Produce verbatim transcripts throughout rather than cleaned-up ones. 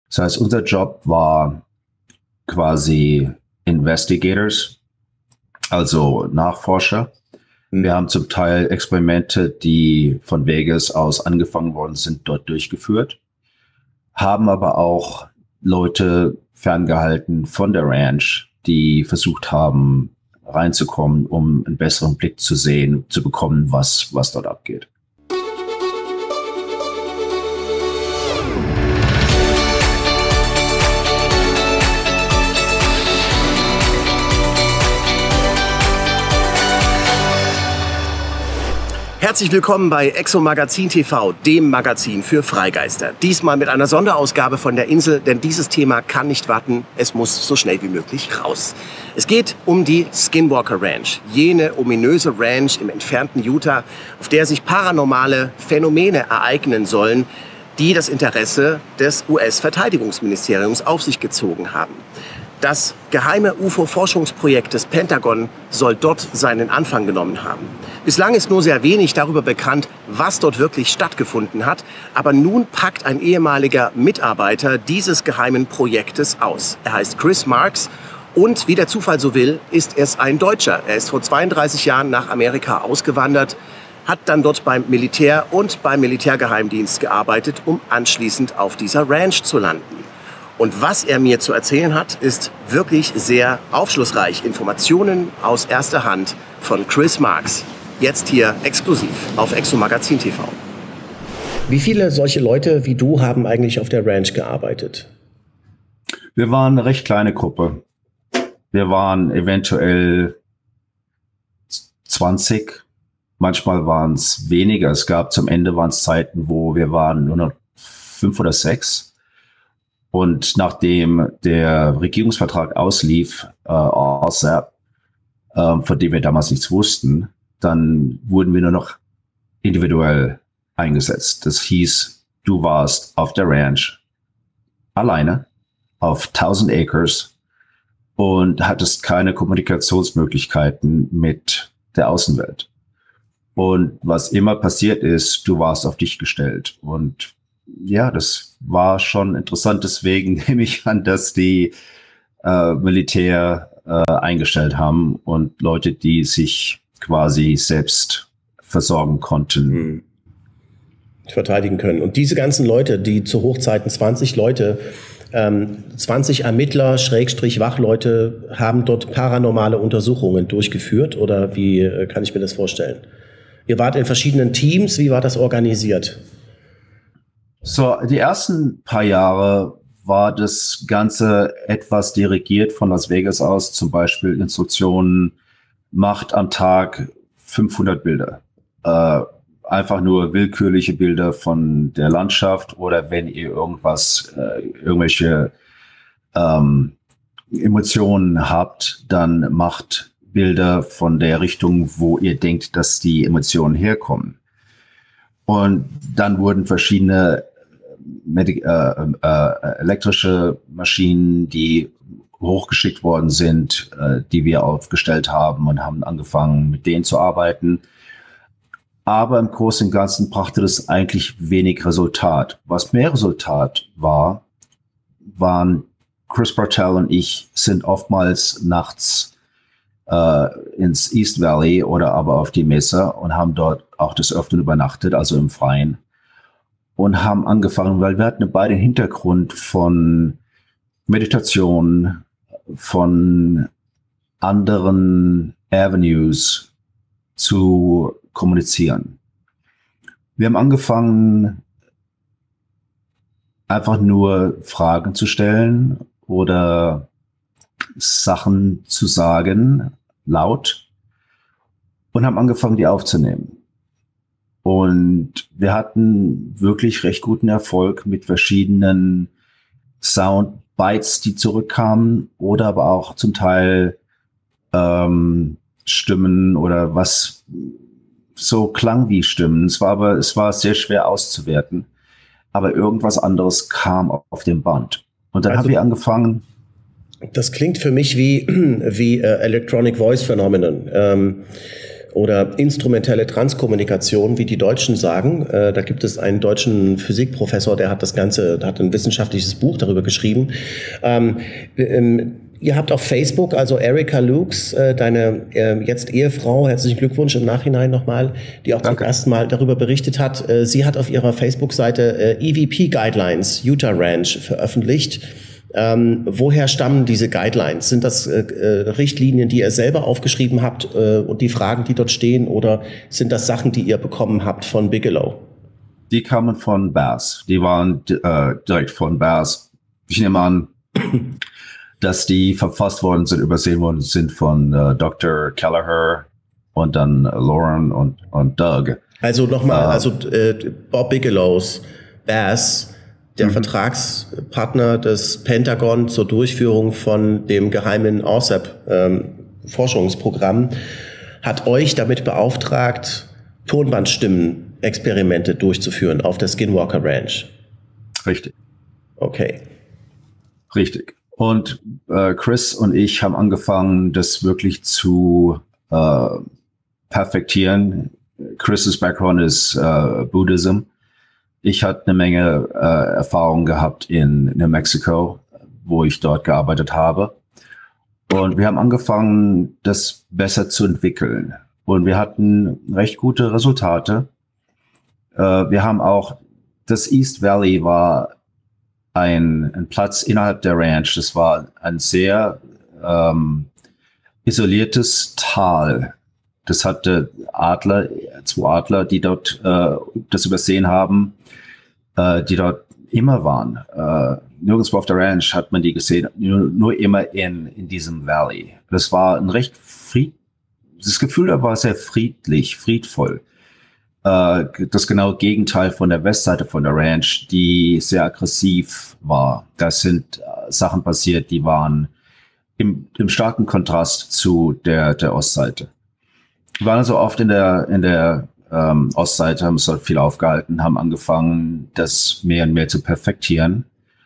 Das heißt, unser Job war quasi Investigators, also Nachforscher. Wir haben zum Teil Experimente, die von Vegas aus angefangen worden sind, dort durchgeführt, haben aber auch Leute ferngehalten von der Ranch, die versucht haben, reinzukommen, um einen besseren Blick zu sehen, zu bekommen, was, was dort abgeht. Herzlich willkommen bei Exo Magazin T V, dem Magazin für Freigeister. Diesmal mit einer Sonderausgabe von der Insel, denn dieses Thema kann nicht warten. Es muss so schnell wie möglich raus. Es geht um die Skinwalker Ranch, jene ominöse Ranch im entfernten Utah, auf der sich paranormale Phänomene ereignen sollen, die das Interesse des U S-Verteidigungsministeriums auf sich gezogen haben. Das geheime U F O-Forschungsprojekt des Pentagon soll dort seinen Anfang genommen haben. Bislang ist nur sehr wenig darüber bekannt, was dort wirklich stattgefunden hat. Aber nun packt ein ehemaliger Mitarbeiter dieses geheimen Projektes aus. Er heißt Chris Marks und, wie der Zufall so will, ist es ein Deutscher. Er ist vor zweiunddreißig Jahren nach Amerika ausgewandert, hat dann dort beim Militär und beim Militärgeheimdienst gearbeitet, um anschließend auf dieser Ranch zu landen. Und was er mir zu erzählen hat, ist wirklich sehr aufschlussreich. Informationen aus erster Hand von Chris Marks. Jetzt hier exklusiv auf Exo Magazin T V. Wie viele solche Leute wie du haben eigentlich auf der Ranch gearbeitet? Wir waren eine recht kleine Gruppe. Wir waren eventuell zwanzig. Manchmal waren es weniger. Es gab zum Ende waren es Zeiten, wo wir waren nur noch fünf oder sechs. Und nachdem der Regierungsvertrag auslief, äh, R S A P, äh, von dem wir damals nichts wussten, dann wurden wir nur noch individuell eingesetzt. Das hieß, du warst auf der Ranch alleine auf tausend Acres und hattest keine Kommunikationsmöglichkeiten mit der Außenwelt. Und was immer passiert ist, du warst auf dich gestellt. Und ja, das war schon interessant. Deswegen nehme ich an, dass die äh, Militär äh, eingestellt haben und Leute, die sich quasi selbst versorgen konnten. Hm. Verteidigen können. Und diese ganzen Leute, die zu Hochzeiten zwanzig Leute, ähm, zwanzig Ermittler, Schrägstrich Wachleute, haben dort paranormale Untersuchungen durchgeführt? Oder wie äh, kann ich mir das vorstellen? Ihr wart in verschiedenen Teams. Wie war das organisiert? So, die ersten paar Jahre war das Ganze etwas dirigiert von Las Vegas aus, zum Beispiel Instruktionen, macht am Tag fünfhundert Bilder. Äh, einfach nur willkürliche Bilder von der Landschaft oder wenn ihr irgendwas, äh, irgendwelche ähm, Emotionen habt, dann macht Bilder von der Richtung, wo ihr denkt, dass die Emotionen herkommen. Und dann wurden verschiedene Medi äh, äh, elektrische Maschinen, die hochgeschickt worden sind, äh, die wir aufgestellt haben und haben angefangen, mit denen zu arbeiten. Aber im Großen und Ganzen brachte das eigentlich wenig Resultat. Was mehr Resultat war, waren Chris Bartell und ich sind oftmals nachts äh, ins East Valley oder aber auf die Mesa und haben dort auch des Öfteren übernachtet, also im Freien. Und haben angefangen, weil wir hatten beide den Hintergrund von Meditation, von anderen Avenues zu kommunizieren. Wir haben angefangen, einfach nur Fragen zu stellen oder Sachen zu sagen, laut, und haben angefangen, die aufzunehmen. Und wir hatten wirklich recht guten Erfolg mit verschiedenen Soundbites, die zurückkamen, oder aber auch zum Teil ähm, Stimmen oder was so klang wie Stimmen. Es war aber, es war sehr schwer auszuwerten. Aber irgendwas anderes kam auf dem Band. Und dann also, haben wir angefangen. Das klingt für mich wie, wie äh, Electronic Voice Phenomenon. Ähm oder instrumentelle Transkommunikation, wie die Deutschen sagen. Äh, da gibt es einen deutschen Physikprofessor, der hat das Ganze, hat ein wissenschaftliches Buch darüber geschrieben. Ähm, ähm, ihr habt auf Facebook, also Erika Lukes, äh, deine äh, jetzt Ehefrau, herzlichen Glückwunsch im Nachhinein nochmal, die auch Danke. Zum ersten Mal darüber berichtet hat. Äh, sie hat auf ihrer Facebook-Seite äh, E V P Guidelines Utah Ranch veröffentlicht. Ähm, woher stammen diese Guidelines? Sind das äh, äh, Richtlinien, die ihr selber aufgeschrieben habt äh, und die Fragen, die dort stehen, oder sind das Sachen, die ihr bekommen habt von Bigelow? Die kamen von Bass. Die waren äh, direkt von Bass. Ich nehme an, dass die verfasst worden sind, übersehen worden sind von äh, Doktor Kelleher und dann äh, Lauren und, und Doug. Also nochmal, uh, also äh, Bob Bigelows Bass, der mhm. Vertragspartner des Pentagon zur Durchführung von dem geheimen O S A P-Forschungsprogramm, ähm, hat euch damit beauftragt, Tonbandstimmen-Experimente durchzuführen auf der Skinwalker Ranch. Richtig. Okay. Richtig. Und äh, Chris und ich haben angefangen, das wirklich zu äh, perfektieren. Chris' Background ist äh, Buddhism. Ich hatte eine Menge äh, Erfahrung gehabt in New Mexico, wo ich dort gearbeitet habe. Und wir haben angefangen, das besser zu entwickeln. Und wir hatten recht gute Resultate. Äh, wir haben auch, das East Valley war ein, ein Platz innerhalb der Ranch. Das war ein sehr ähm, isoliertes Tal. Das hatte Adler, zwei Adler, die dort äh, das übersehen haben, äh, die dort immer waren. Äh, nirgendwo auf der Ranch hat man die gesehen, nur, nur immer in, in diesem Valley. Das war ein recht fried, das Gefühl da war sehr friedlich, friedvoll. Äh, das genaue Gegenteil von der Westseite von der Ranch, die sehr aggressiv war. Da sind äh, Sachen passiert, die waren im, im starken Kontrast zu der, der Ostseite. Wir waren also oft in der, in der ähm, Ostseite, haben uns dort viel aufgehalten, haben angefangen, das mehr und mehr zu perfektieren.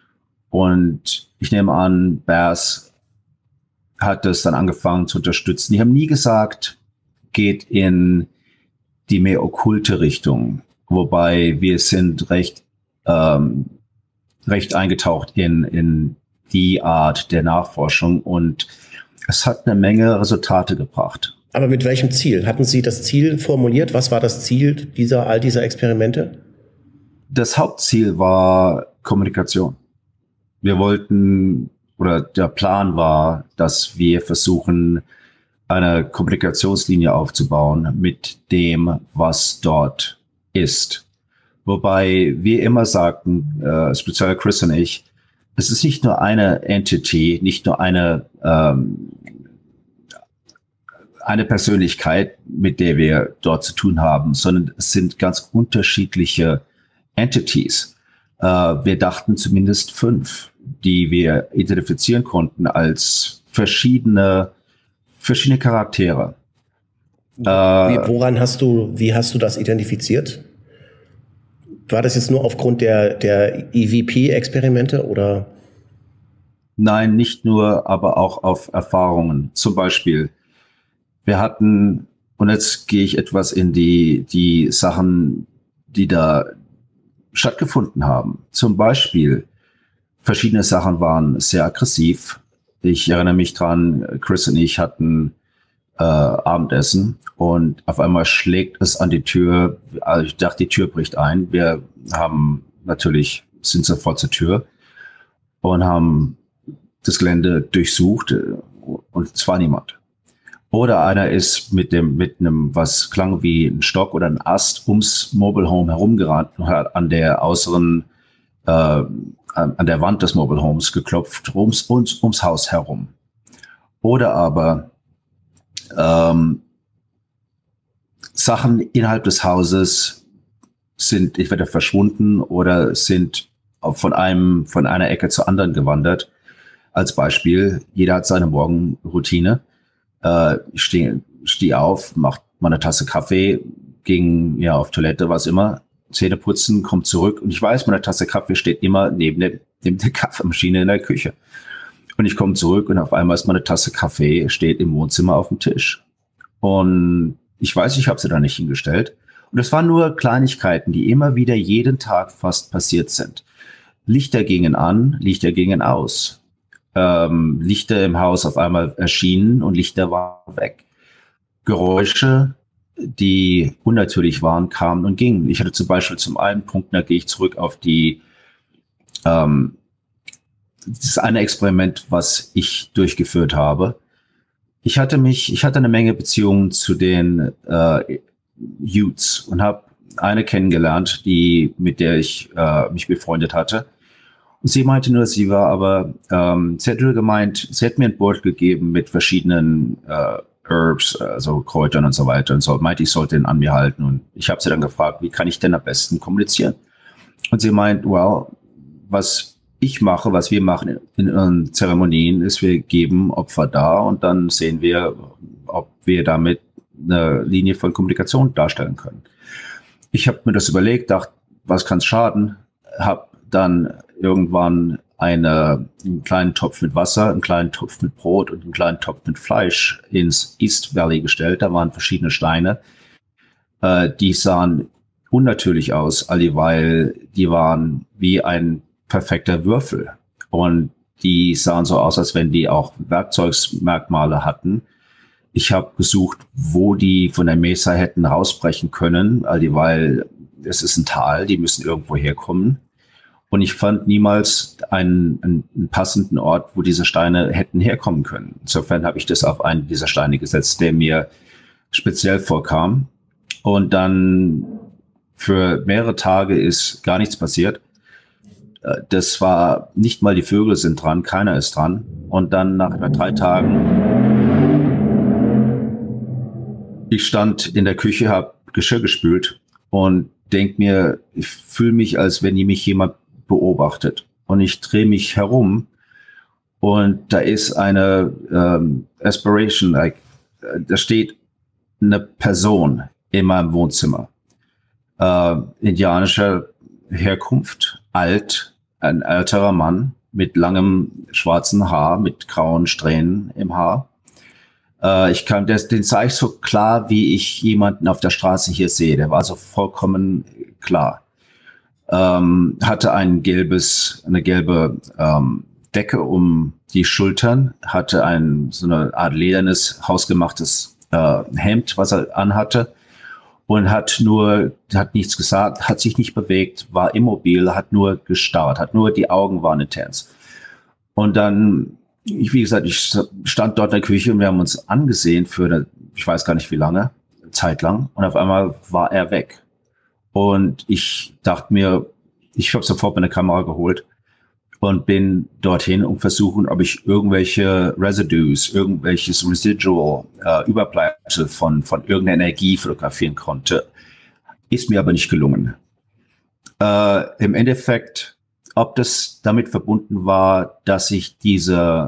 Und ich nehme an, Bass hat das dann angefangen zu unterstützen. Die haben nie gesagt, geht in die mehr okkulte Richtung, wobei wir sind recht, ähm, recht eingetaucht in, in die Art der Nachforschung und es hat eine Menge Resultate gebracht. Aber mit welchem Ziel? Hatten Sie das Ziel formuliert? Was war das Ziel dieser, all dieser Experimente? Das Hauptziel war Kommunikation. Wir wollten, oder der Plan war, dass wir versuchen, eine Kommunikationslinie aufzubauen mit dem, was dort ist. Wobei wir immer sagten, äh, speziell Chris und ich, es ist nicht nur eine Entity, nicht nur eine ähm, eine Persönlichkeit, mit der wir dort zu tun haben, sondern es sind ganz unterschiedliche Entities. Äh, wir dachten zumindest fünf, die wir identifizieren konnten als verschiedene, verschiedene Charaktere. Wie, woran hast du, wie hast du das identifiziert? War das jetzt nur aufgrund der, der E V P-Experimente oder? Nein, nicht nur, aber auch auf Erfahrungen. Zum Beispiel, wir hatten, und jetzt gehe ich etwas in die, die Sachen, die da stattgefunden haben. Zum Beispiel, verschiedene Sachen waren sehr aggressiv. Ich erinnere mich dran, Chris und ich hatten äh, Abendessen und auf einmal schlägt es an die Tür. Also ich dachte, die Tür bricht ein. Wir haben natürlich, sind sofort zur Tür und haben das Gelände durchsucht und es war niemand. Oder einer ist mit dem, mit einem, was klang wie ein Stock oder ein Ast ums Mobile Home herumgerannt und hat an der äußeren, äh, an der Wand des Mobile Homes geklopft, ums, ums, ums Haus herum. Oder aber ähm, Sachen innerhalb des Hauses sind entweder verschwunden oder sind von einem, von einer Ecke zur anderen gewandert. Als Beispiel, jeder hat seine Morgenroutine. Äh, ich stehe steh auf, macht mal eine Tasse Kaffee, ging ja auf Toilette, was immer, Zähne putzen, kommt zurück und ich weiß, meine Tasse Kaffee steht immer neben der, neben der Kaffeemaschine in der Küche. Und ich komme zurück und auf einmal ist meine Tasse Kaffee steht im Wohnzimmer auf dem Tisch. Und Ich weiß, ich habe sie da nicht hingestellt. Und es waren nur Kleinigkeiten, die immer wieder jeden Tag fast passiert sind. Lichter gingen an, Lichter gingen aus. Ähm, Lichter im Haus auf einmal erschienen und Lichter waren weg. Geräusche, die unnatürlich waren, kamen und gingen. Ich hatte zum Beispiel zum einen Punkt, da gehe ich zurück auf die, ähm, das eine Experiment, was ich durchgeführt habe. Ich hatte mich, ich hatte eine Menge Beziehungen zu den äh, Utes und habe eine kennengelernt, die mit der ich äh, mich befreundet hatte. Und sie meinte nur, sie war aber, ähm, sie hat nur gemeint, sie hat mir ein Board gegeben mit verschiedenen äh, Herbs, also Kräutern und so weiter und so. Meinte, ich sollte ihn an mir halten. Und ich habe sie dann gefragt, wie kann ich denn am besten kommunizieren? Und sie meint, well, was ich mache, was wir machen in, in Zeremonien, ist, wir geben Opfer dar und dann sehen wir, ob wir damit eine Linie von Kommunikation darstellen können. Ich habe mir das überlegt, dachte, was kann es schaden? Habe dann irgendwann eine, einen kleinen Topf mit Wasser, einen kleinen Topf mit Brot und einen kleinen Topf mit Fleisch ins East Valley gestellt. Da waren verschiedene Steine. Äh, die sahen unnatürlich aus, alle, weil die waren wie ein perfekter Würfel. Und die sahen so aus, als wenn die auch Werkzeugsmerkmale hatten. Ich habe gesucht, wo die von der Mesa hätten rausbrechen können, weil es ist ein Tal, die müssen irgendwo herkommen. Und ich fand niemals einen, einen, einen passenden Ort, wo diese Steine hätten herkommen können. Insofern habe ich das auf einen dieser Steine gesetzt, der mir speziell vorkam. Und dann für mehrere Tage ist gar nichts passiert. Das war nicht mal die Vögel sind dran, keiner ist dran. Und dann nach drei Tagen, ich stand in der Küche, habe Geschirr gespült und denk mir, ich fühle mich, als wenn mich jemand beobachtet. Und ich drehe mich herum und da ist eine ähm, Aspiration, like, da steht eine Person in meinem Wohnzimmer. Äh, indianischer Herkunft, alt, ein älterer Mann mit langem schwarzen Haar, mit grauen Strähnen im Haar. Äh, ich kann, das, den sah ich so klar, wie ich jemanden auf der Straße hier sehe. Der war so vollkommen klar. Ähm, hatte ein gelbes, eine gelbe ähm, Decke um die Schultern, hatte ein so eine Art ledernes, hausgemachtes äh, Hemd, was er anhatte. Und hat nur, hat nichts gesagt, hat sich nicht bewegt, war immobil, hat nur gestarrt, hat nur, die Augen waren intens. Und dann, ich, wie gesagt, ich stand dort in der Küche und wir haben uns angesehen für, eine, ich weiß gar nicht wie lange, Zeit lang. Und auf einmal war er weg. Und ich dachte mir, ich habe sofort meine Kamera geholt und bin dorthin, um versuchen, ob ich irgendwelche Residues, irgendwelches Residual, äh, Überbleibsel von, von irgendeiner Energie fotografieren konnte. Ist mir aber nicht gelungen. Äh, im Endeffekt, ob das damit verbunden war, dass ich diese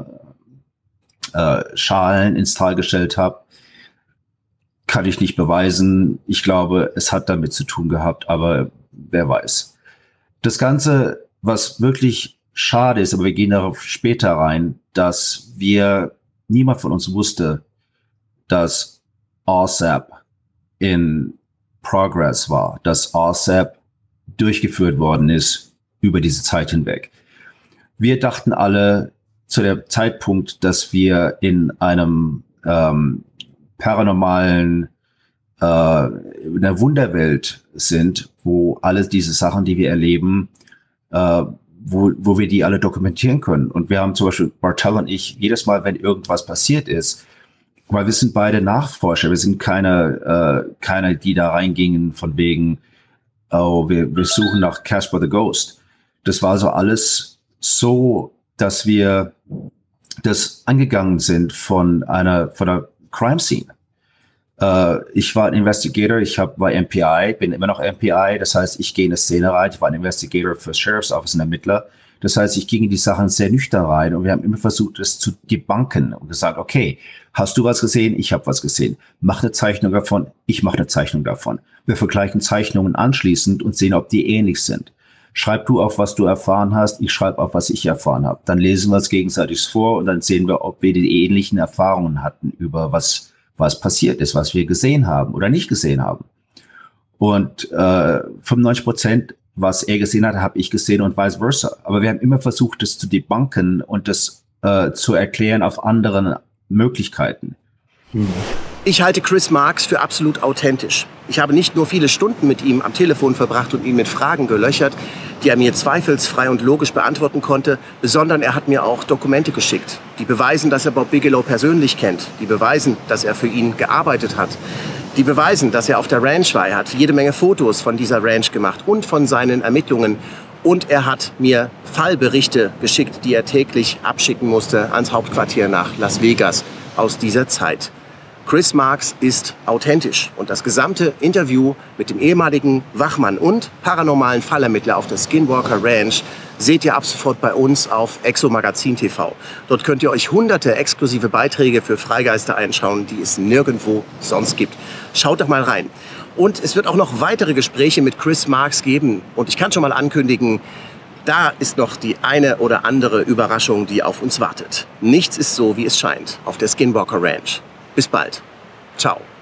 äh, Schalen ins Tal gestellt habe, kann ich nicht beweisen. Ich glaube, es hat damit zu tun gehabt, aber wer weiß. Das Ganze, was wirklich schade ist, aber wir gehen darauf später rein, dass wir, niemand von uns wusste, dass R S A P in Progress war, dass R S A P durchgeführt worden ist über diese Zeit hinweg. Wir dachten alle zu dem Zeitpunkt, dass wir in einem ähm, paranormalen, äh, in der Wunderwelt sind, wo alle diese Sachen, die wir erleben, äh, wo, wo wir die alle dokumentieren können. Und wir haben zum Beispiel, Bartel und ich, jedes Mal, wenn irgendwas passiert ist, weil wir sind beide Nachforscher, wir sind keine, äh, keine, die da reingingen von wegen, oh, wir, wir suchen nach Casper the Ghost. Das war so alles so, dass wir das angegangen sind von einer, von einer Crime Scene. Uh, ich war ein Investigator, ich hab, war M P I, bin immer noch M P I, das heißt, ich gehe in eine Szene rein, ich war ein Investigator für das Sheriff's Office, ein Ermittler, das heißt, ich ging in die Sachen sehr nüchtern rein und wir haben immer versucht, das zu debunken und gesagt, okay, hast du was gesehen? Ich habe was gesehen. Mach eine Zeichnung davon, ich mache eine Zeichnung davon. Wir vergleichen Zeichnungen anschließend und sehen, ob die ähnlich sind. Schreib du auf, was du erfahren hast, ich schreibe auf, was ich erfahren habe. Dann lesen wir es gegenseitig vor und dann sehen wir, ob wir die ähnlichen Erfahrungen hatten über was was passiert ist, was wir gesehen haben oder nicht gesehen haben. Und äh, fünfundneunzig Prozent, was er gesehen hat, habe ich gesehen und vice versa. Aber wir haben immer versucht, das zu debunken und das äh, zu erklären auf anderen Möglichkeiten. Hm. Ich halte Chris Marks für absolut authentisch. Ich habe nicht nur viele Stunden mit ihm am Telefon verbracht und ihn mit Fragen gelöchert, die er mir zweifelsfrei und logisch beantworten konnte, sondern er hat mir auch Dokumente geschickt, die beweisen, dass er Bob Bigelow persönlich kennt, die beweisen, dass er für ihn gearbeitet hat, die beweisen, dass er auf der Ranch war. Er hat jede Menge Fotos von dieser Ranch gemacht und von seinen Ermittlungen. Und er hat mir Fallberichte geschickt, die er täglich abschicken musste ans Hauptquartier nach Las Vegas aus dieser Zeit. Chris Marks ist authentisch und das gesamte Interview mit dem ehemaligen Wachmann und paranormalen Fallermittler auf der Skinwalker Ranch seht ihr ab sofort bei uns auf Exomagazin T V. Dort könnt ihr euch hunderte exklusive Beiträge für Freigeister einschauen, die es nirgendwo sonst gibt. Schaut doch mal rein. Und es wird auch noch weitere Gespräche mit Chris Marks geben. Und ich kann schon mal ankündigen, da ist noch die eine oder andere Überraschung, die auf uns wartet. Nichts ist so, wie es scheint auf der Skinwalker Ranch. Bis bald. Ciao.